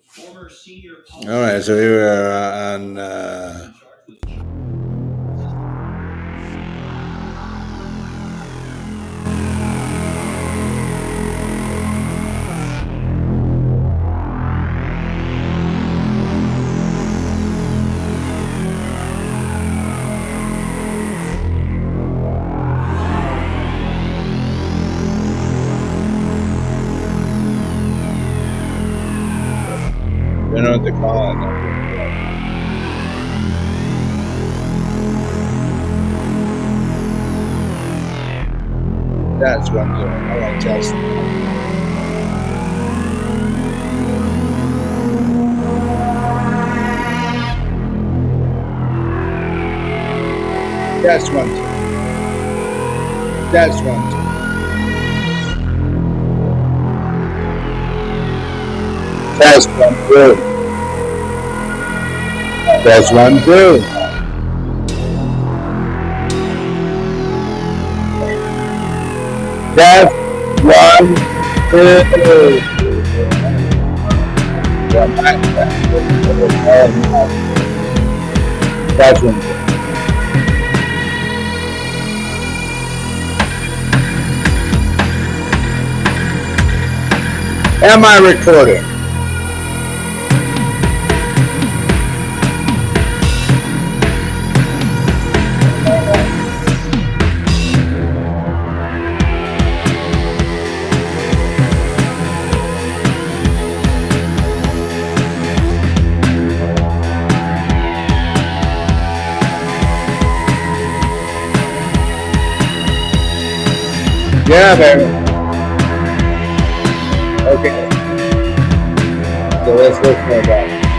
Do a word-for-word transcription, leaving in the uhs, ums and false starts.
All right, so we were uh, on. Uh, you know what they call it. That's what I'm doing. I like test. That's one. That's one. Test one, two. Test one, two. Test one, two. That's one. Am I recording? Yeah, baby. Okay. So let's look for that.